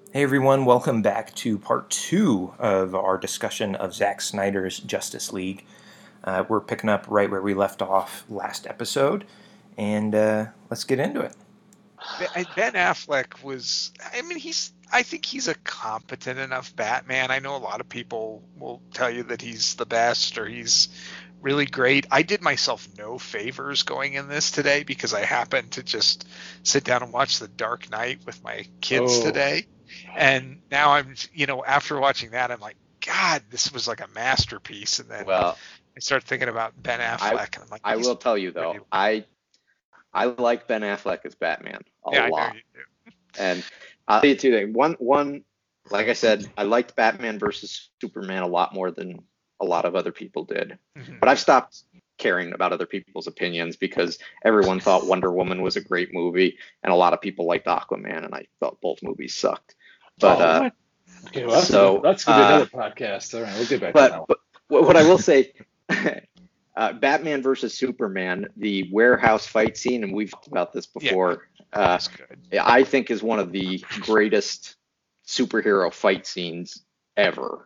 Hey everyone, welcome back to part two of our discussion of Zack Snyder's Justice League. We're picking up right where we left off last episode, and let's get into it. Ben Affleck was, I mean, I think he's a competent enough Batman. I know a lot of people will tell you that he's the best or he's really great. I did myself no favors going in this today because I happened to just sit down and watch The Dark Knight with my kids Oh, today. And now after watching that, I'm like, God, this was like a masterpiece. And then well, I start thinking about Ben I Affleck and I'm like, I he's will tell you though, pretty, I like Ben Affleck as Batman a yeah, I know lot, you do. and I'll tell you two things. One, like I said, I liked Batman versus Superman a lot more than a lot of other people did, Mhm. but I've stopped caring about other people's opinions because everyone thought Wonder Woman was a great movie, and a lot of people liked Aquaman, and I thought both movies sucked. But Oh, what? Okay, well, so that's gonna be another podcast. All right, we'll get back to that one. but what I will say, Batman versus Superman, the warehouse fight scene, and we've talked about this Yeah, before. that's good. I think is one of the greatest superhero fight scenes ever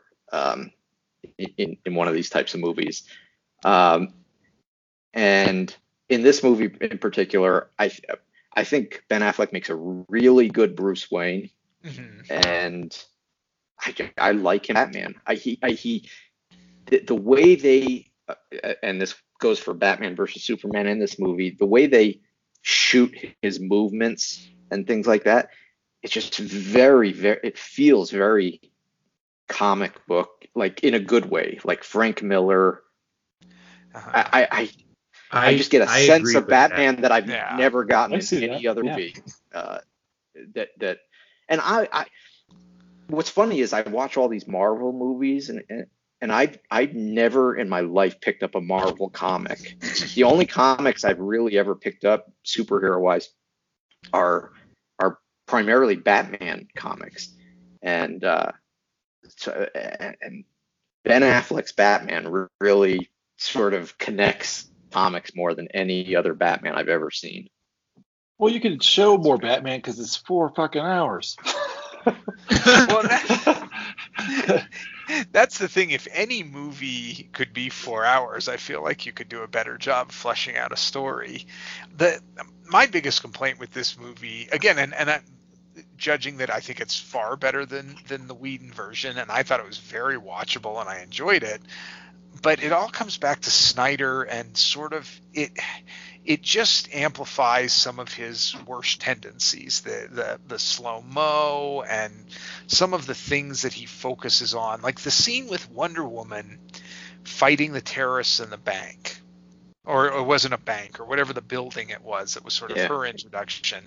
in one of these types of movies. Um, and in this movie in particular, I think Ben Affleck makes a really good Bruce Wayne, Hmm. and I like him, Batman. The way they and this goes for Batman versus Superman in this movie, the way they shoot his movements and things like that, it's just very it feels very comic book, like in a good way, like Frank Miller. Uh-huh. I just get a I sense agree of with that. Batman that I've Yeah. never gotten I in see that. any other Yeah. movie. Uh, that and I what's funny is I watch all these Marvel movies and I've never in my life picked up a Marvel comic. The only comics I've really ever picked up superhero wise are primarily Batman comics, and and Ben Affleck's Batman really sort of connects comics more than any other Batman I've ever seen. Well, you can show more Batman because it's 4 fucking hours. Well, that's the thing. If any movie could be 4 hours, I feel like you could do a better job fleshing out a story. The My biggest complaint with this movie, again, and I'm judging that I think it's far better than the Whedon version, and I thought it was very watchable and I enjoyed it. But it all comes back to Snyder and sort of it just amplifies some of his worst tendencies, the slow mo and some of the things that he focuses on, like the scene with Wonder Woman fighting the terrorists in the bank, or it wasn't a bank or whatever the building it was that was sort of Yeah, her introduction.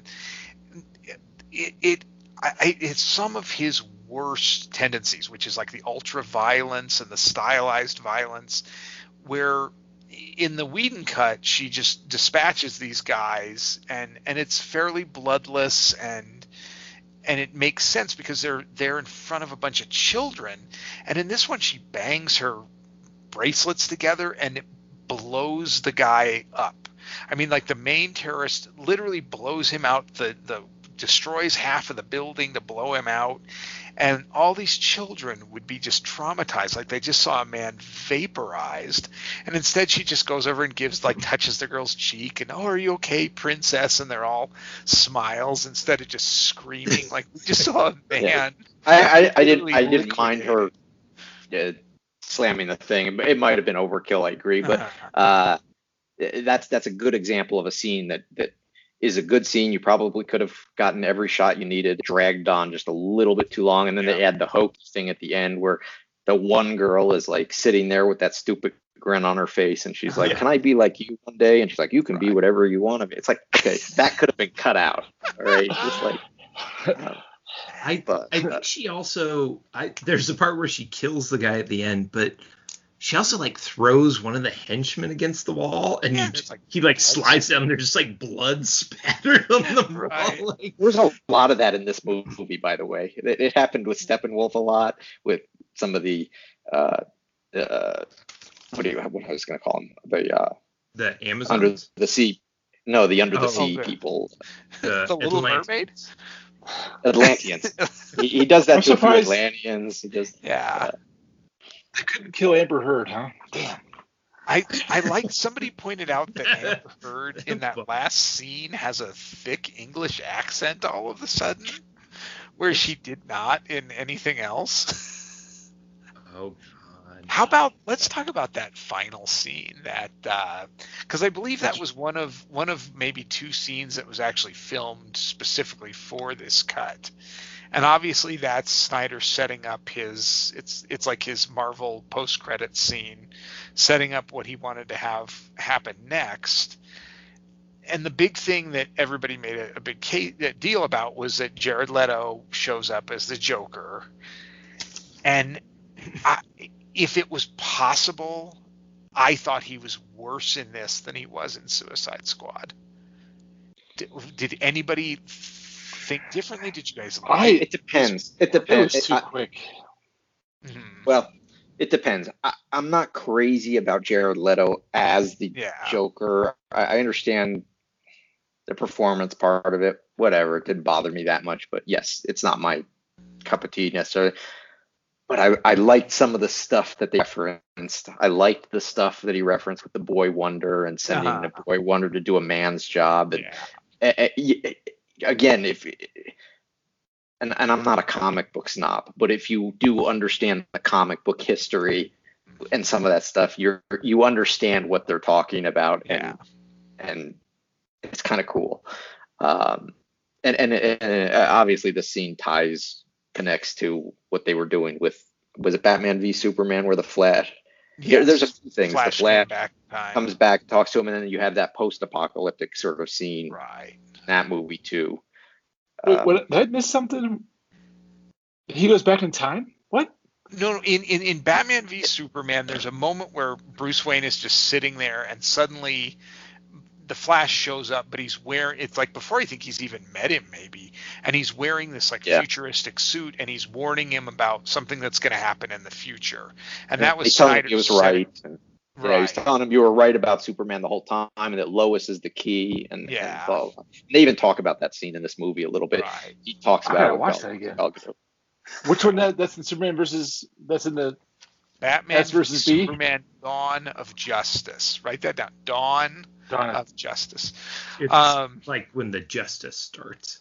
It's some of his worst tendencies, which is like the ultra violence and the stylized violence, where in the Whedon cut she just dispatches these guys and it's fairly bloodless and it makes sense because they're in front of a bunch of children. And in this one she bangs her bracelets together and it blows the guy up. I mean, like the main terrorist literally blows him out, the destroys half of the building to blow him out, and all these children would be just traumatized, like they just saw a man vaporized. And instead she just goes over and gives, like, touches the girl's cheek and, oh, are you okay, princess? And they're all smiles instead of just screaming. Like, we just saw a yeah. man I literally didn't mind her uh, slamming the thing. It might have been overkill, I agree, but liquidated. that's a good example of a scene that is a good scene. You probably could have gotten every shot you needed, dragged on just a little bit too long, and then Yeah. they add the hokey thing at the end where the one girl is like sitting there with that stupid grin on her face, and she's like, Yeah. "Can I be like you one day?" And she's like, "You can be Right. whatever you want to be." It's like, okay, that could have been cut out, all right? Just like, uh, I but I think she also there's a part where she kills the guy at the end, but she also like throws one of the henchmen against the wall, and Yeah, there's like he like blood slides down. And there's just like blood spattered on the right. wall. Like, there's a lot of that in this movie, by the way. It happened with Steppenwolf a lot, with some of the uh, uh, what I was going to call them, the the under Amazons. the sea, no, the under the Oh, Oh, sea people. the Little Atlanteans. Mermaid. Atlanteans. He does that I'm to a few surprised. Atlanteans. He does. Yeah. They couldn't kill Amber Heard, huh? Damn. I like somebody pointed out that Amber Heard in that last scene has a thick English accent all of a sudden, where she did not in anything else. Oh God. How about let's talk about that final scene that because I believe that was one of maybe two scenes that was actually filmed specifically for this cut. And obviously that's Snyder setting up his it's like his Marvel post-credit scene, setting up what he wanted to have happen next. And the big thing that everybody made a big deal about was that Jared Leto shows up as the Joker. And if it was possible, I thought he was worse in this than he was in Suicide Squad. Did anybody think differently? Did you guys like It depends. It It depends. was too quick. Mhm. Well, it depends. I'm not crazy about Jared Leto as the Yeah. Joker. I understand the performance part of it. Whatever. It didn't bother me that much. But yes, it's not my cup of tea necessarily. But I liked some of the stuff that they referenced. I liked the stuff that he referenced with the Boy Wonder and sending Uh-huh. the Boy Wonder to do a man's job. And Yeah. again, and I'm not a comic book snob, but if you do understand the comic book history and some of that stuff, you understand what they're talking about, Yeah. and it's kind of cool. And obviously the scene connects to what they were doing with, was it Batman v Superman, where the Flash? Yeah, there's a few things. Flash The Flash came back in time. comes back, talks to him, and then you have that post-apocalyptic sort of scene Right. in that movie too. Wait, what, did I miss something? He goes back in time? What? No, in Batman v Superman, there's a moment where Bruce Wayne is just sitting there, and suddenly the Flash shows up, but he's wearing, it's like before I think he's even met him maybe, and he's wearing this like futuristic suit, and he's warning him about something that's going to happen in the future. And that was Snyder. He was right. And, right. Yeah, he's telling him you were right about Superman the whole time, and that Lois is the key. And they even talk about that scene in this movie a little bit. Right. He talks I about gotta it. watch that again. Gal Gadot. Which one? That's in Superman versus. That's in the. Batman S versus B? Superman: Dawn of Justice. Write that down. Dawn of Justice. It's like when the justice starts.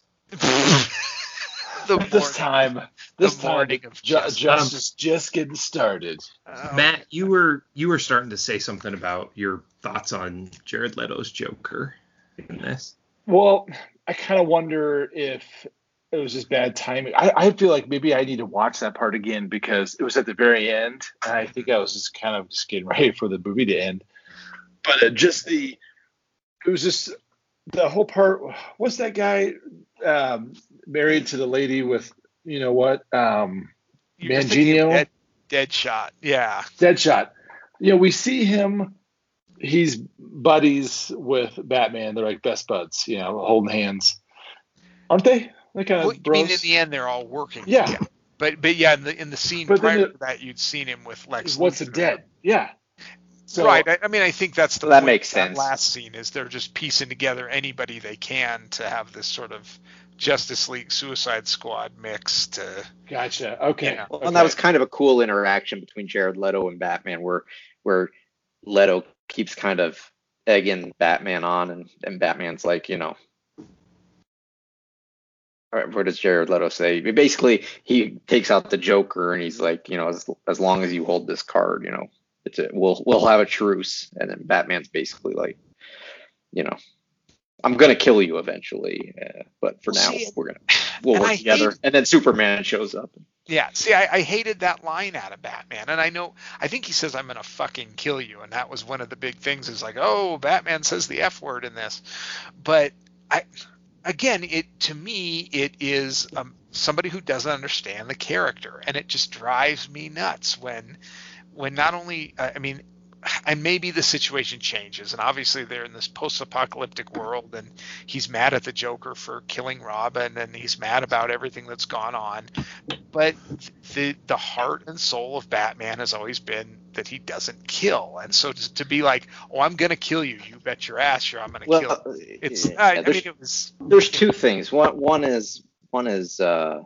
This time, morning of Justice just getting started. Matt, you were starting to say something about your thoughts on Jared Leto's Joker in this. Well, I kind of wonder if it was just bad timing. I feel like maybe I need to watch that part again because it was at the very end, and I think I was just kind of just getting ready for the movie to end. But it was just the whole part. What's that guy married to the lady with, you know what, Mangino? Deadshot. Yeah. Deadshot. You know, we see him. He's buddies with Batman. They're like best buds, you know, holding hands. Aren't they? They kind of I mean, in the end, they're all working. Yeah. But yeah, in the scene prior to that, you'd seen him with Lex What's Luthor. dead? Yeah. So, right. I mean, I think that's the that point makes of that sense. last scene is they're just piecing together anybody they can to have this sort of Justice League Suicide Squad mix to. Gotcha. Okay. Yeah. Well, and that was kind of a cool interaction between Jared Leto and Batman, where Leto keeps kind of egging Batman on, and Batman's like, you know, all right, what does Jared Leto say? Basically, he takes out the Joker and he's like, you know, as long as you hold this card, you know, we'll have a truce. And then Batman's basically like, you know, I'm gonna kill you eventually, but for now we'll work together. And then Superman shows up. Yeah, see, I hated that line out of Batman, and I think he says I'm gonna fucking kill you, and that was one of the big things. Is like, oh, Batman says the F word in this, but to me, it is somebody who doesn't understand the character, and it just drives me nuts when not only, and maybe the situation changes, and obviously they're in this post-apocalyptic world, and he's mad at the Joker for killing Robin, and he's mad about everything that's gone on, but the heart and soul of Batman has always been that he doesn't kill, and so to be like, oh, I'm gonna kill you, you bet your ass, I'm gonna kill you. It was. There's two things. One is one is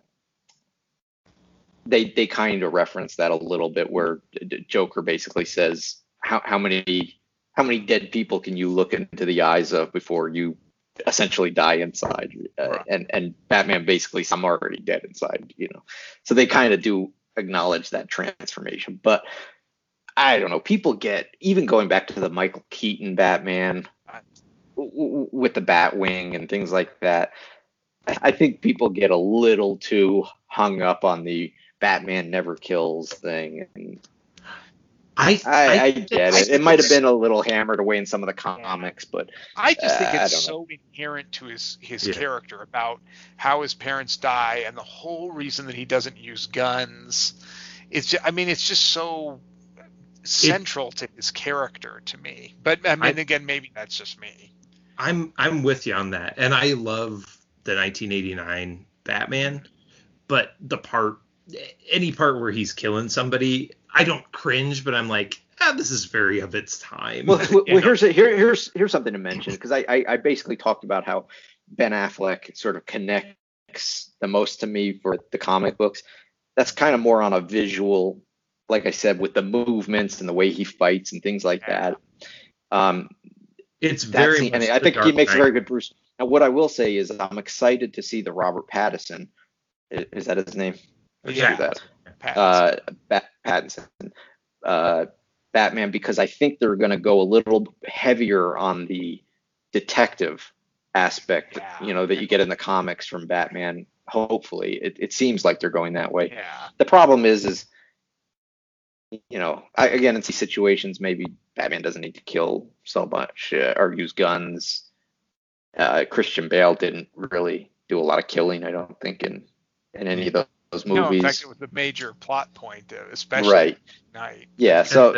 they kind of reference that a little bit, where Joker basically says, how many dead people can you look into the eyes of before you essentially die inside? Right. And Batman basically, I'm already dead inside, So they kind of do acknowledge that transformation, but I don't know. People get, even going back to the Michael Keaton Batman with the Batwing and things like that, I think people get a little too hung up on the Batman never kills thing. And I get it. It might have been a little hammered away in some of the comics, but I just think it's so inherent to his character about how his parents die, and the whole reason that he doesn't use guns. It's just so central to his character to me. But again, maybe that's just me. I'm with you on that, and I love the 1989 Batman, but any part where he's killing somebody, I don't cringe, but I'm like, this is very of its time. Well, here's something to mention, because I basically talked about how Ben Affleck sort of connects the most to me for the comic books. That's kind of more on a visual, like I said, with the movements and the way he fights and things like that. It's very. I think he makes a very good Bruce. Now, what I will say is, I'm excited to see the Robert Pattinson. Is that his name? Yeah. Pattinson. Batman, because I think they're going to go a little heavier on the detective aspect, that you get in the comics from Batman. Hopefully, it seems like they're going that way. Yeah. The problem is again, in these situations, maybe Batman doesn't need to kill so much or use guns. Christian Bale didn't really do a lot of killing, I don't think, in any of those movies. No, in fact, it was the major plot point, especially Night. Yeah, so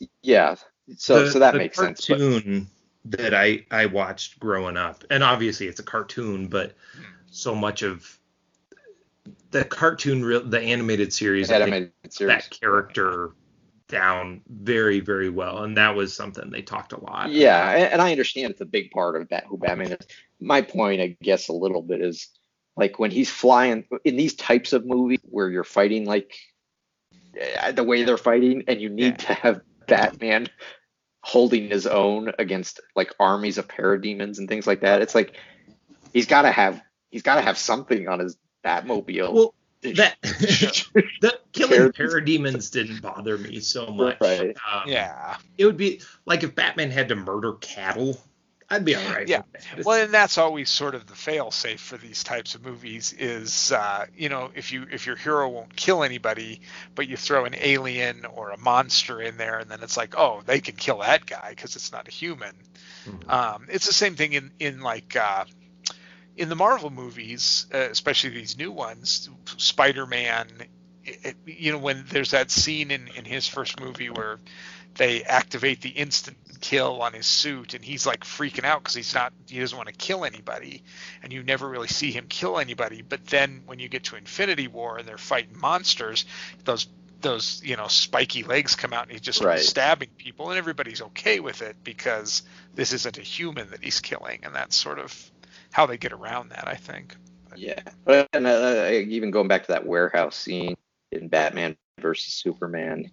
that makes sense. The cartoon that I watched growing up, and obviously it's a cartoon, but so much of the cartoon, the animated series, that character down very, very well, and that was something they talked a lot. Yeah, and I understand it's a big part of who Batman is. My point, I guess, a little bit is, like, when he's flying in these types of movies where you're fighting like the way they're fighting, and you need to have Batman holding his own against like armies of parademons and things like that. It's like he's got to have something on his Batmobile. Well, that killing parademons didn't bother me so much. Right. It would be like if Batman had to murder cattle, I'd be all right. Yeah. Well, and that's always sort of the fail-safe for these types of movies is, if your hero won't kill anybody, but you throw an alien or a monster in there, and then it's like, oh, they can kill that guy because it's not a human. Mm-hmm. It's the same thing in the Marvel movies, especially these new ones, Spider-Man. When there's that scene in his first movie where they activate the instant kill on his suit, and he's like freaking out because he doesn't want to kill anybody, and you never really see him kill anybody. But then when you get to Infinity War and they're fighting monsters, those spiky legs come out and he's just stabbing people, and everybody's okay with it because this isn't a human that he's killing, and that's sort of how they get around that, I think. Yeah, and even going back to that warehouse scene in Batman versus Superman,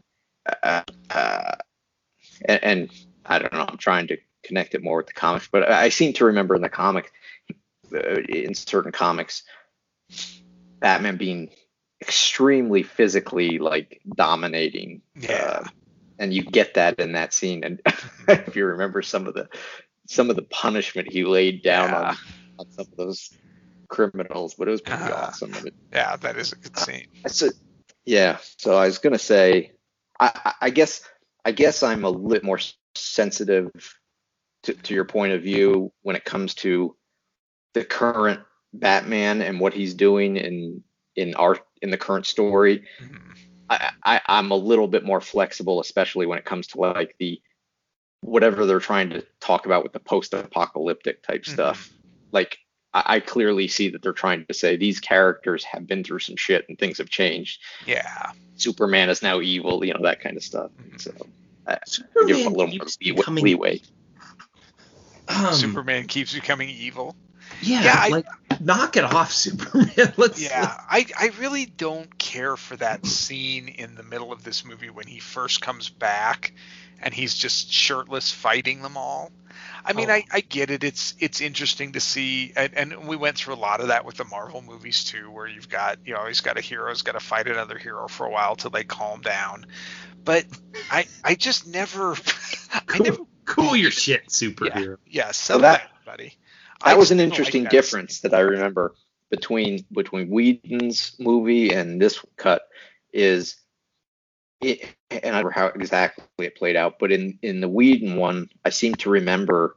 and I don't know, I'm trying to connect it more with the comics, but I seem to remember in the comic, in certain comics, Batman being extremely physically like dominating. Yeah. And you get that in that scene, and if you remember some of the punishment he laid down on some of those criminals, but it was pretty awesome. Yeah, that is a good scene. So I was gonna say, I guess I'm a little more sensitive to your point of view when it comes to the current Batman and what he's doing in the current story. Mm-hmm. I'm a little bit more flexible, especially when it comes to like the whatever they're trying to talk about with the post-apocalyptic type stuff. Like I clearly see that they're trying to say these characters have been through some shit and things have changed. Yeah. Superman is now evil, that kind of stuff. So I give him a little more leeway. Superman keeps becoming evil. Yeah, knock it off, Superman. Let's. I really don't care for that scene in the middle of this movie when he first comes back and he's just shirtless fighting them all. I mean, I get it. It's interesting to see, and we went through a lot of that with the Marvel movies too, where you've got, he's got a hero's got to fight another hero for a while till they calm down. But I just never, cool your shit, superhero. Yeah, settle that, buddy. That was an interesting difference that I remember between Whedon's movie and this cut is it, and I don't remember how exactly it played out, but in the Whedon one, I seem to remember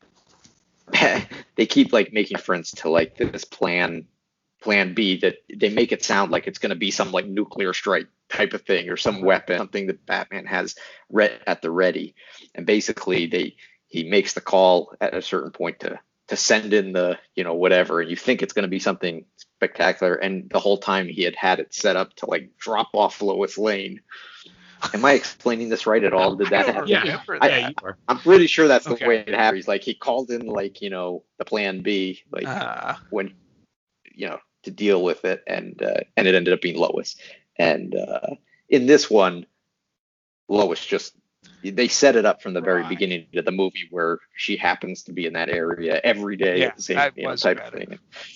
they keep like making reference to like this plan B that they make it sound like it's going to be some like nuclear strike type of thing or some weapon, something that Batman has at the ready, and basically he makes the call at a certain point to send in the whatever, and you think it's going to be something spectacular, and the whole time he had it set up to like drop off Lois Lane. Am I explaining this right at all? Did that happen? Yeah, you are. I'm pretty sure that's the way it happened. He's like, he called in like, the plan B, like when, to deal with it. And it ended up being Lois. And in this one, Lois they set it up from the very beginning of the movie where she happens to be in that area every day at the same type of thing.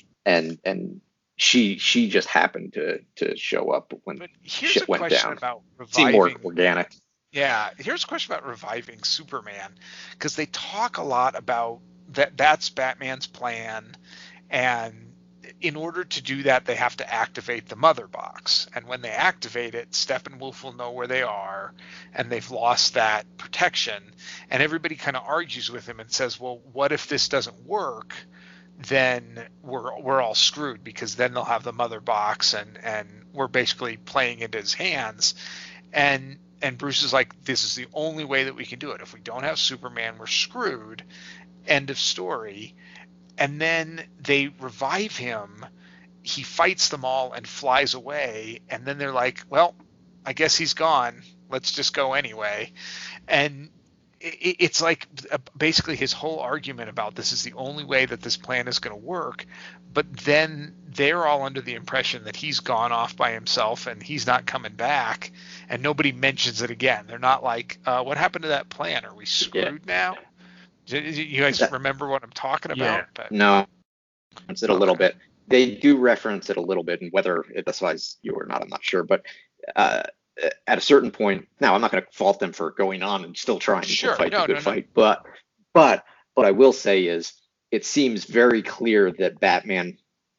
And she just happened to show up when shit went down. About seemed more organic. Yeah, here's a question about reviving Superman, because they talk a lot about that's Batman's plan, and in order to do that, they have to activate the mother box. And when they activate it, Steppenwolf will know where they are, and they've lost that protection. And everybody kind of argues with him and says, well, what if this doesn't work? Then we're all screwed, because then they'll have the mother box and we're basically playing into his hands. And Bruce is like, this is the only way that we can do it. If we don't have Superman, we're screwed. End of story. And then they revive him. He fights them all and flies away. And then they're like, well, I guess he's gone. Let's just go anyway. And it's like basically his whole argument about this is the only way that this plan is going to work. But then they're all under the impression that he's gone off by himself and he's not coming back. And nobody mentions it again. They're not like, what happened to that plan? Are we screwed now? You guys remember what I'm talking about? Yeah. But, no, it's it a little bit. They do reference it a little bit, and whether it applies you or not, I'm not sure. But at a certain point, now I'm not going to fault them for going on and still trying to fight the good fight. But what I will say is, it seems very clear that Batman,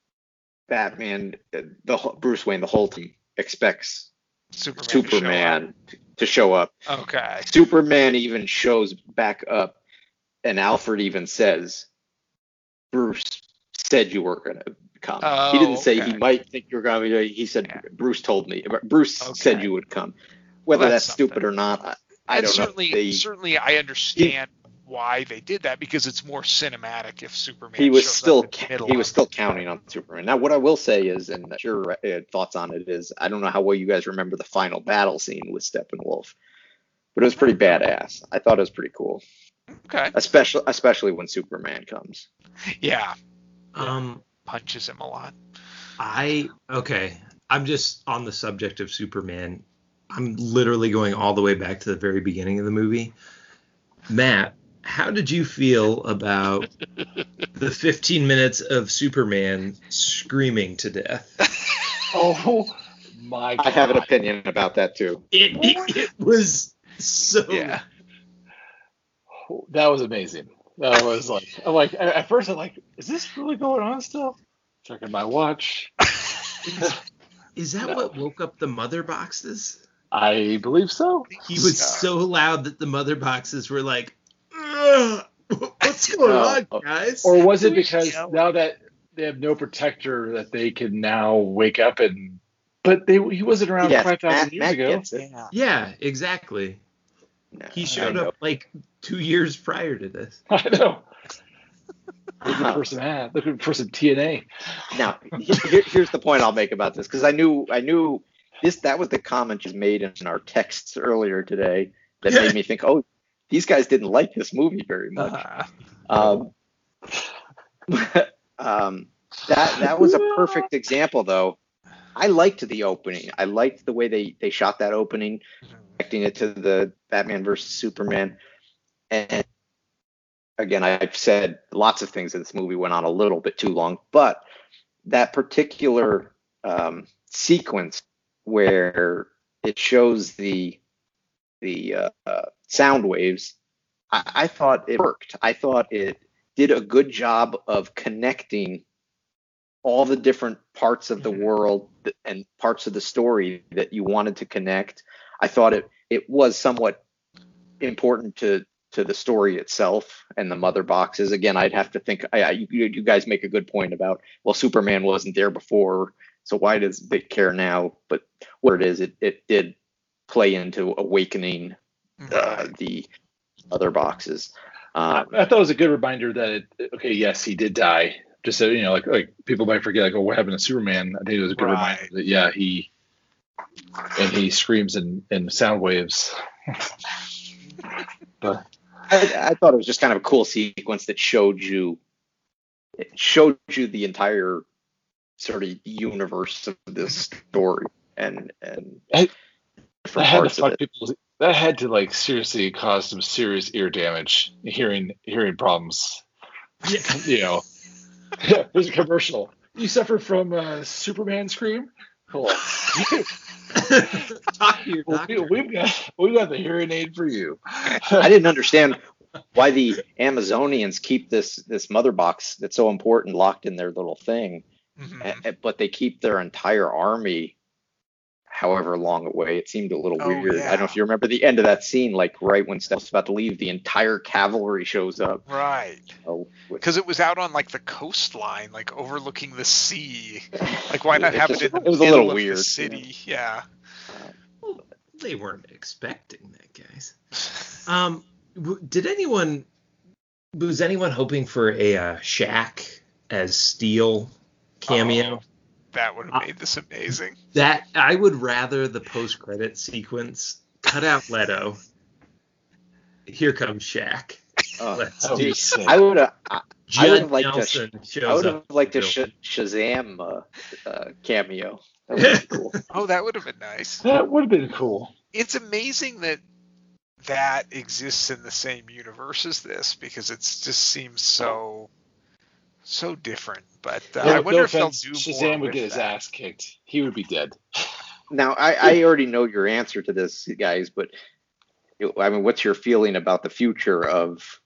Bruce Wayne, the whole team expects Superman to show up. Okay. Superman even shows back up. And Alfred even says, Bruce said you were going to come. He didn't say he might think you're going to. He said, Bruce told me. Bruce said you would come. Whether that's stupid or not, I don't know. Certainly, I understand why they did that, because it's more cinematic if Superman he was shows still counting on Superman. Now, what I will say is, and your thoughts on it is, I don't know how well you guys remember the final battle scene with Steppenwolf, but it was pretty badass. I thought it was pretty cool. Okay. Especially when Superman comes. Yeah. Punches him a lot. I'm just on the subject of Superman. I'm literally going all the way back to the very beginning of the movie. Matt, how did you feel about the 15 minutes of Superman screaming to death? Oh my God. I have an opinion about that too. It was so... Yeah. That was amazing. That was like, at first I'm like, is this really going on still? Checking my watch. Is that what woke up the mother boxes? I believe so. He was so loud that the mother boxes were like, what's going on, guys? Or was it because now that they have no protector that they can now wake up and... But he wasn't around 5,000 years ago. Yeah, exactly. No, he showed up like 2 years prior to this. I know. Look at person TNA. Now, here's the point I'll make about this, because I knew this. That was the comment you made in our texts earlier today that made me think, oh, these guys didn't like this movie very much. That was a perfect example, though. I liked the opening. I liked the way they shot that opening, connecting it to the Batman versus Superman. And again, I've said lots of things in this movie went on a little bit too long, but that particular sequence where it shows the sound waves, I thought it worked. I thought it did a good job of connecting all the different parts of the world and parts of the story that you wanted to connect. I thought it was somewhat important to the story itself and the mother boxes. Again, I'd have to think. You guys make a good point about, well, Superman wasn't there before, so why does it care now? But what it is, it did play into awakening the other boxes. I thought it was a good reminder that okay, yes, he did die. Just so like people might forget, like, oh, what happened to Superman? I think it was a good reminder that he screams in sound waves. But I thought it was just kind of a cool sequence that showed you the entire sort of universe of this story and different parts of it. That had to like seriously cause some serious ear damage, hearing problems. Yeah. There's a commercial. You suffer from Superman scream? Cool. Talk to your doctor. We've got the hearing aid for you. I didn't understand why the Amazonians keep this mother box that's so important locked in their little thing, but they keep their entire army however long away. It seemed a little weird. Yeah. I don't know if you remember the end of that scene, like right when Steph's about to leave, the entire cavalry shows up. Right. Because it was out on like the coastline, like overlooking the sea. Like, why not have it in the middle of the city? Yeah. Well, they weren't expecting that, guys. Was anyone hoping for a Shaq as Steel cameo? Oh, that would have made this amazing. That I would rather the post-credit sequence cut out Leto. Here comes Shaq. Let's do something. I would have liked a Shazam cameo. That would have been cool. Oh, that would have been nice. That would have been cool. It's amazing that exists in the same universe as this, because it just seems so different. But I wonder if they'll do Shazam more would get his ass kicked. He would be dead. Now, I already know your answer to this, guys, but I mean, what's your feeling about the future of,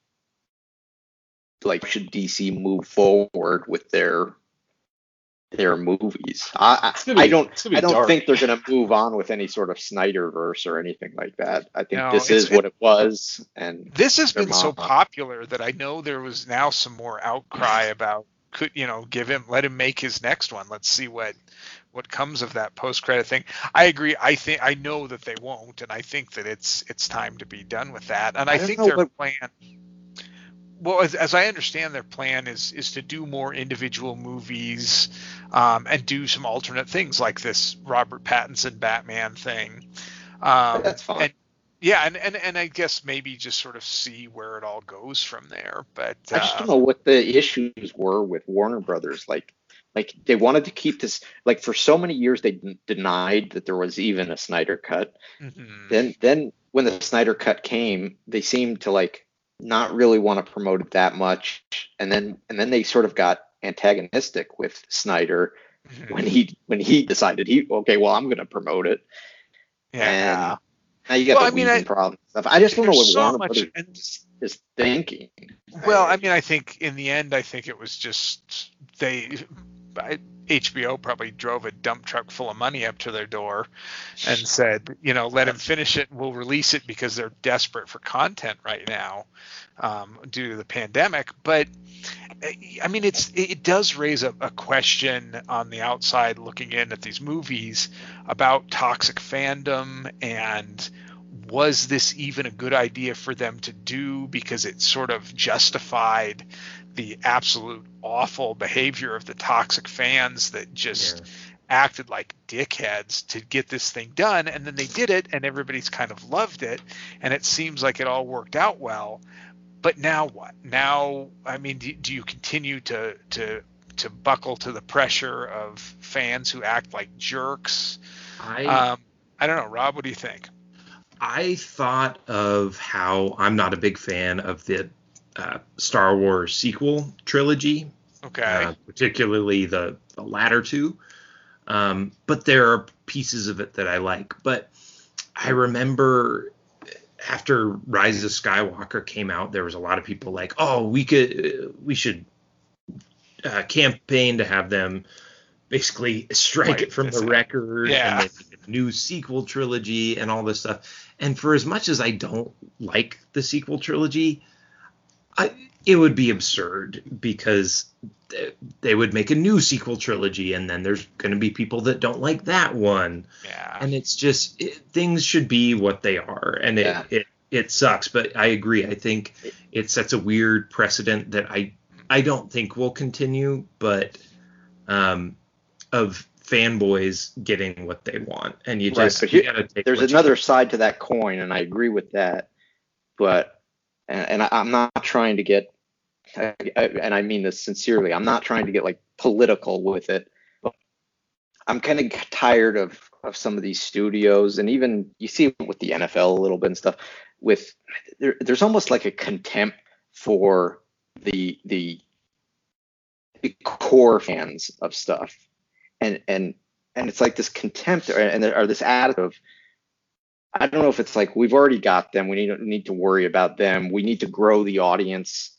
like, should DC move forward with their movies? I don't think they're going to move on with any sort of Snyderverse or anything like that. I think this is what it was, and this has been so popular that I know there was now some more outcry about let him make his next one. Let's see what comes of that post-credit thing. I agree. I know that they won't, and I think that it's time to be done with that. And I think their plan. Well, as I understand, their plan is to do more individual movies, and do some alternate things like this Robert Pattinson Batman thing. That's fine. And I guess maybe just sort of see where it all goes from there. But I just don't know what the issues were with Warner Brothers. Like they wanted to keep this, like, for so many years they denied that there was even a Snyder Cut. Mm-hmm. Then when the Snyder Cut came, they seemed to like not really want to promote it that much, and then they sort of got antagonistic with Snyder when he decided I'm going to promote it. Yeah. And now you got the problem stuff. I just don't know what Warner Brothers is thinking. Well, I mean, I think in the end, it was just HBO probably drove a dump truck full of money up to their door and said, let him finish it. We'll release it because they're desperate for content right now, due to the pandemic. But I mean, it does raise a question on the outside looking in at these movies about toxic fandom, and was this even a good idea for them to do, because it sort of justified the absolute awful behavior of the toxic fans that just acted like dickheads to get this thing done. And then they did it, and everybody's kind of loved it, and it seems like it all worked out well. But now what? Now, I mean, do you continue to to buckle to the pressure of fans who act like jerks. I don't know, Rob, what do you think? I thought of how I'm not a big fan of the Star Wars sequel trilogy, Okay. particularly the latter two. But there are pieces of it that I like. But I remember after Rise of Skywalker came out, there was a lot of people like, oh, we should campaign to have them basically strike it from the record, and then a new sequel trilogy and all this stuff. And for as much as I don't like the sequel trilogy, it would be absurd, because they would make a new sequel trilogy, and then there's going to be people that don't like that one. Yeah. And it's just things should be what they are, and it sucks. But I agree. I think it sets a weird precedent that I don't think will continue, but of fanboys getting what they want, and you just you gotta take. There's another side to that coin, and I agree with that. But and I'm not trying to get, and I mean this sincerely, I'm not trying to get like political with it. But I'm kind of tired of some of these studios, and even you see it with the NFL a little bit and stuff. There's almost like a contempt for the core fans of stuff, and it's like this contempt or this attitude of, I don't know if it's like we've already got them, we don't need to worry about them, we need to grow the audience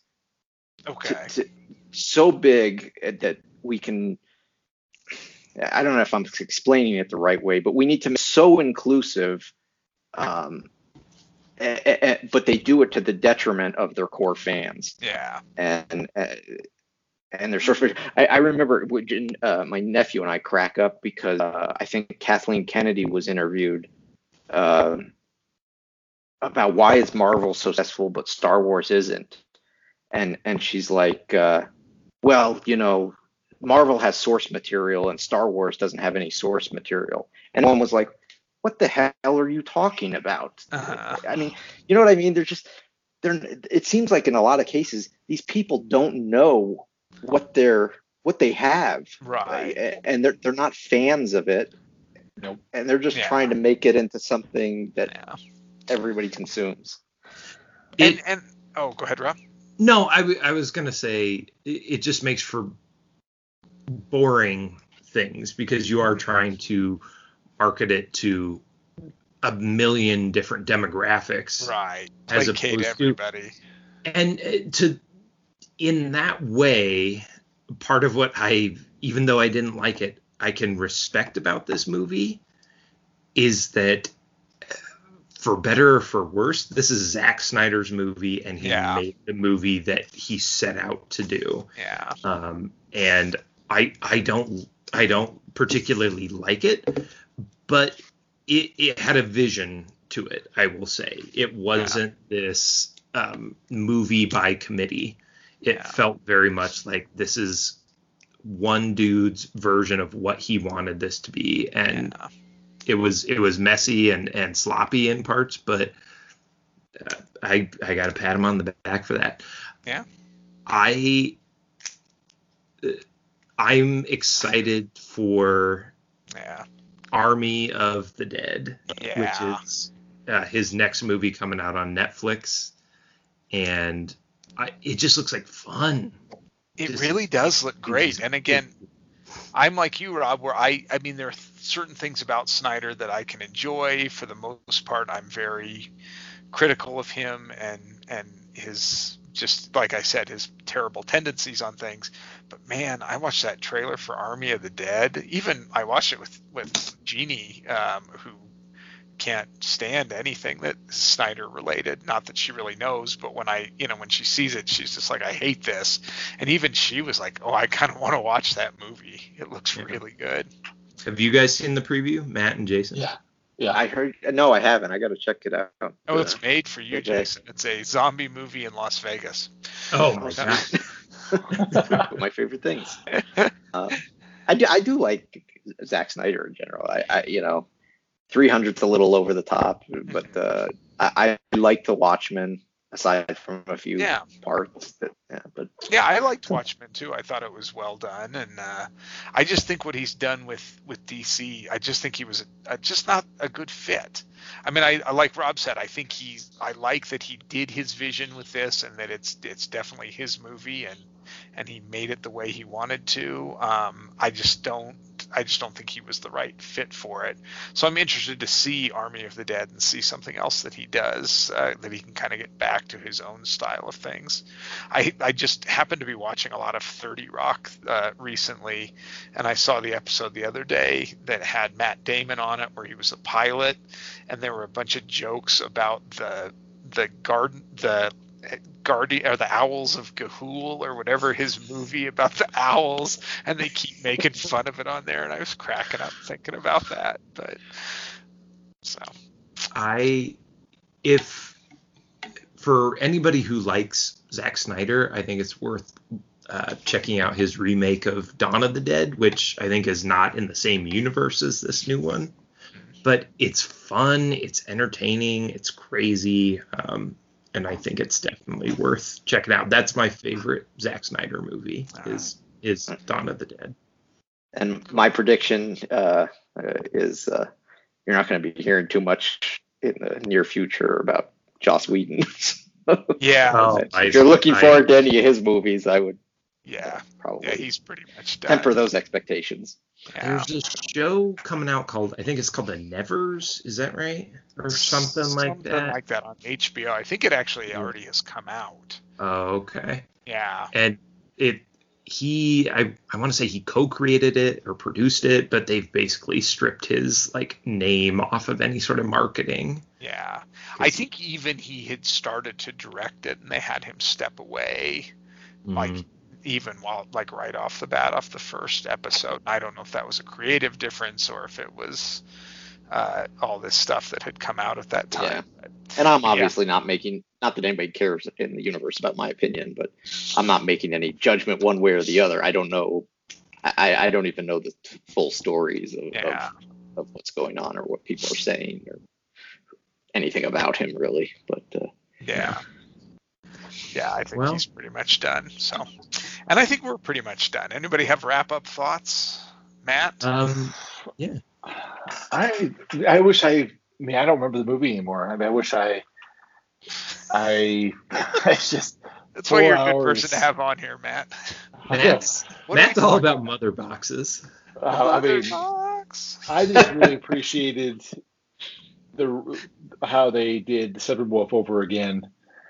so big that we can, I don't know if I'm explaining it the right way, but we need to make it so inclusive, but they do it to the detriment of their core fans. Yeah. And they're sort of, I remember my nephew and I crack up because I think Kathleen Kennedy was interviewed about why is Marvel so successful but Star Wars isn't, and she's like, well, you know, Marvel has source material and Star Wars doesn't have any source material, and one was like, what the hell are you talking about? I mean, you know what I mean? It seems like in a lot of cases these people don't know what they have, right? And they're not fans of it. Nope. And they're just trying to make it into something that everybody consumes. And go ahead, Rob. No, I was gonna say it just makes for boring things, because you are trying to market it to a million different demographics, right? As opposed to everybody. And in that way, part of what even though I didn't like it, I can respect about this movie is that, for better or for worse, this is Zack Snyder's movie, and he made the movie that he set out to do. Yeah. And I don't particularly like it, but it had a vision to it, I will say. It wasn't this movie by committee. It felt very much like this is one dude's version of what he wanted this to be, and it was messy and sloppy in parts, but I got to pat him on the back for that. Yeah. I'm excited for Army of the Dead, which is his next movie coming out on Netflix, and it just looks like fun. It really does look great. And again, I'm like you, Rob, where I mean, there are certain things about Snyder that I can enjoy. For the most part, I'm very critical of him and his, just like I said, his terrible tendencies on things. But man, I watched that trailer for Army of the Dead. Even I watched it with Jeannie, who can't stand anything that Snyder related. Not that she really knows, but when she sees it, she's just like, I hate this. And even she was like, oh, I kind of want to watch that movie. It looks really good. Have you guys seen the preview, Matt and Jason? Yeah, I heard. No, I haven't. I got to check it out. Oh, it's made for you, Jason. It's a zombie movie in Las Vegas. Oh my god, my favorite things. I do like Zack Snyder in general. I 300's a little over the top, but I like The Watchmen. aside from a few Yeah. parts. But Yeah, I liked Watchmen too. I thought it was well done, and I just think what he's done with DC, I just think he was just not a good fit. I mean, I like Rob said, I like that he did his vision with this, and that it's definitely his movie, and he made it the way he wanted to. I just don't think he was the right fit for it. So I'm interested to see Army of the Dead and see something else that he does, that he can kind of get back to his own style of things. I just happened to be watching a lot of 30 Rock recently, and I saw the episode the other day that had Matt Damon on it, where he was a pilot, and there were a bunch of jokes about the Guardian or the Owls of Ga'Hoole or whatever, his movie about the owls, and they keep making fun of it on there, and I was cracking up thinking about that. But so if for anybody who likes Zack Snyder, I think it's worth checking out his remake of Dawn of the Dead, which I think is not in the same universe as this new one, but it's fun, it's entertaining, it's crazy. And I think it's definitely worth checking out. That's my favorite Zack Snyder movie is Dawn of the Dead. And my prediction is you're not going to be hearing too much in the near future about Joss Whedon. Yeah. If you're looking forward to any of his movies, I would probably he's pretty much done. Temper those expectations. Yeah. There's a show coming out called, I think it's called The Nevers. Is that right? Or something like that? Something like that on HBO. I think it actually already has come out. Oh, okay. Yeah. And I want to say he co-created it or produced it, but they've basically stripped his name off of any sort of marketing. Yeah. I think even he had started to direct it, and they had him step away. Even while right off the bat, off the first episode. I don't know if that was a creative difference or if it was all this stuff that had come out at that time. Yeah. But, and I'm obviously not that anybody cares in the universe about my opinion, but I'm not making any judgment one way or the other. I don't know. I don't even know the full stories of what's going on or what people are saying or anything about him really. But yeah, I think he's pretty much done. So, and I think we're pretty much done. Anybody have wrap-up thoughts, Matt? Yeah. I wish I don't remember the movie anymore. I wish I just. That's why you're a good person to have on here, Matt. Matt's all about mother boxes. Box. I just really appreciated how they did Steppenwolf over again.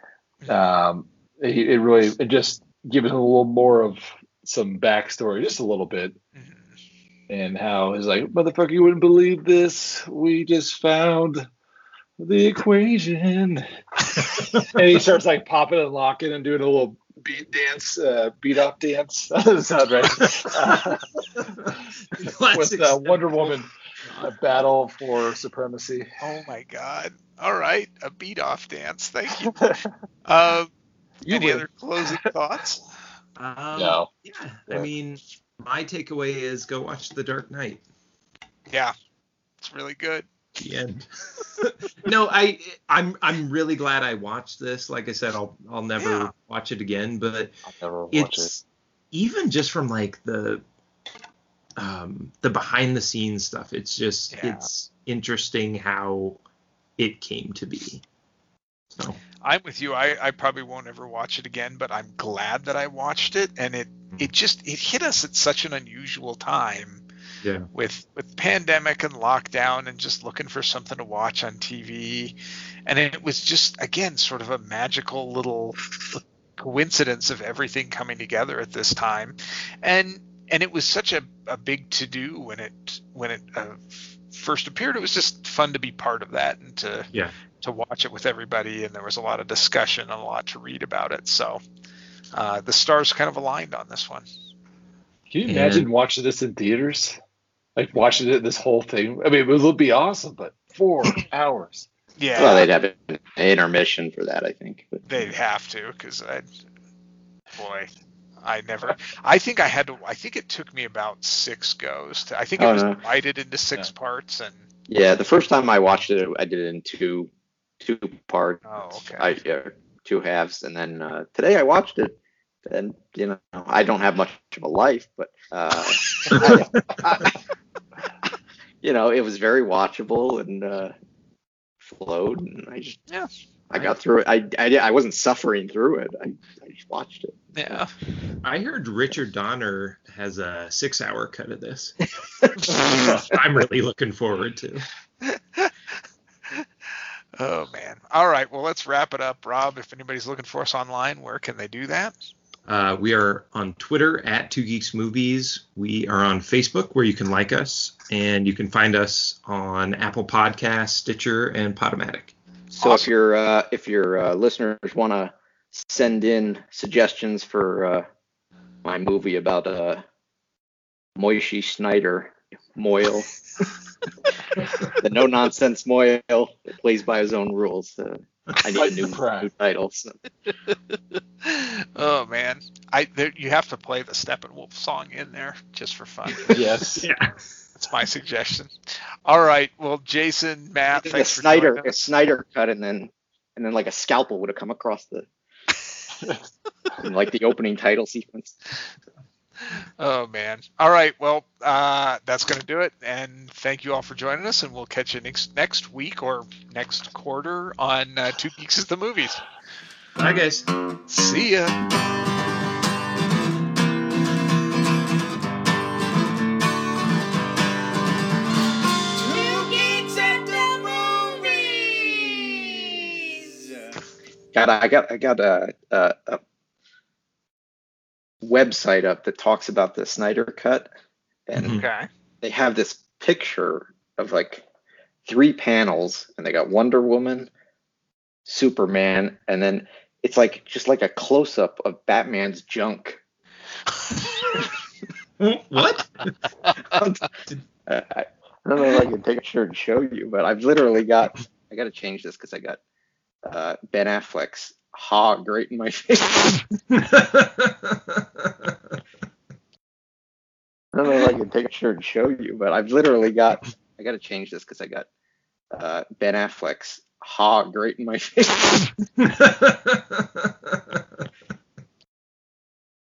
It just gives him a little more of some backstory, just a little bit, and how he's like, motherfucker, you wouldn't believe this. We just found the equation, and he starts popping and locking and doing a little beat off dance. That doesn't sound right. With Wonder Woman, a battle for supremacy. Oh my God! All right, a beat off dance. Thank you. Any other closing thoughts? No. Yeah. I mean, my takeaway is go watch The Dark Knight. Yeah, it's really good. The end. No, I'm really glad I watched this. Like I said, I'll never watch it again, but I'll never watch it. Even just from the behind the scenes stuff, it's just it's interesting how it came to be. So I'm with you. I probably won't ever watch it again, but I'm glad that I watched it, and it hit us at such an unusual time. Yeah. With pandemic and lockdown and just looking for something to watch on TV, and it was just again sort of a magical little coincidence of everything coming together at this time, and it was such a big to do when it first appeared. It was just fun to be part of that and to watch it with everybody, and there was a lot of discussion and a lot to read about it. So the stars kind of aligned on this one. Can you imagine watching this in theaters? Watching this whole thing. I mean, it would be awesome, but 4 hours. Yeah. Well, they'd have an intermission for that, I think. But. They'd have to, because I think it took me about 6 goes. I think it was divided into 6 parts. And yeah, the first time I watched it, I did it in two parts. Oh, okay. two halves, and then today I watched it, and I don't have much of a life, but it was very watchable and flowed, and I got through it. I wasn't suffering through it. I just watched it. Yeah. I heard Richard Donner has a 6-hour cut of this. I'm really looking forward to. Oh man. All right. Well, let's wrap it up. Rob, if anybody's looking for us online, where can they do that? We are on Twitter at 2geeksmovies. We are on Facebook, where you can like us, and you can find us on Apple Podcasts, Stitcher, and Podomatic. So awesome. If your listeners want to send in suggestions for my movie about Moishe Snyder, Moyle, the no-nonsense Moyle that plays by his own rules, I need a new title. So. Oh man, you have to play the Steppenwolf song in there just for fun. Yes. Yeah. That's my suggestion. All right. Well, Jason, Matt, thanks for joining us. A Snyder cut, and then like a scalpel would have come across the in like the opening title sequence. Oh man. All right. Well, that's going to do it. And thank you all for joining us. And we'll catch you next week or next quarter on Two Geeks is the Movies. Bye, guys. See ya. I got a website up that talks about the Snyder Cut, and they have this picture of like 3 panels, and they got Wonder Woman, Superman, and then it's like just like a close up of Batman's junk. What? I don't know if I can take a picture and show you, but I've literally got to change this because I got Ben Affleck's hog right in my face. I don't know if I can take a picture and show you, but I've literally I got to change this because I got Ben Affleck's hog right in my face.